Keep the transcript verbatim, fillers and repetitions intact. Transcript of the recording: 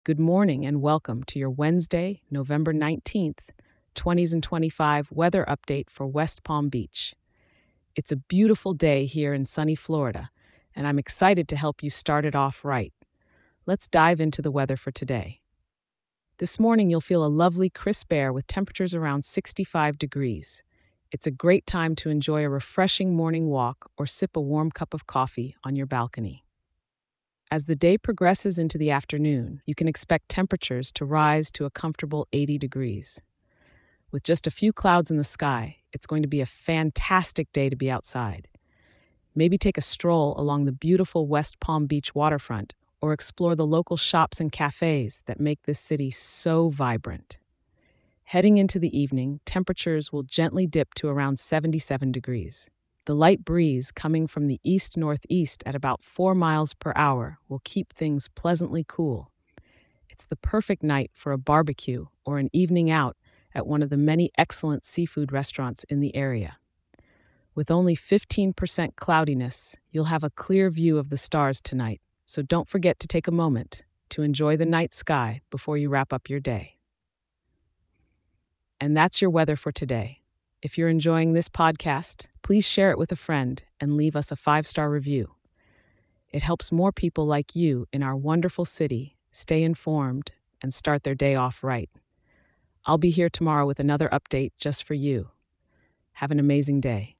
Good morning and welcome to your Wednesday, November nineteenth, twenty twenty-five weather update for West Palm Beach. It's a beautiful day here in sunny Florida, and I'm excited to help you start it off right. Let's dive into the weather for today. This morning, you'll feel a lovely, crisp air with temperatures around sixty-five degrees. It's a great time to enjoy a refreshing morning walk or sip a warm cup of coffee on your balcony. As the day progresses into the afternoon, you can expect temperatures to rise to a comfortable eighty degrees. With just a few clouds in the sky, it's going to be a fantastic day to be outside. Maybe take a stroll along the beautiful West Palm Beach waterfront or explore the local shops and cafes that make this city so vibrant. Heading into the evening, temperatures will gently dip to around seventy-seven degrees. The light breeze coming from the east-northeast at about four miles per hour will keep things pleasantly cool. It's the perfect night for a barbecue or an evening out at one of the many excellent seafood restaurants in the area. With only fifteen percent cloudiness, you'll have a clear view of the stars tonight, so don't forget to take a moment to enjoy the night sky before you wrap up your day. And that's your weather for today. If you're enjoying this podcast, please share it with a friend and leave us a five-star review. It helps more people like you in our wonderful city stay informed and start their day off right. I'll be here tomorrow with another update just for you. Have an amazing day.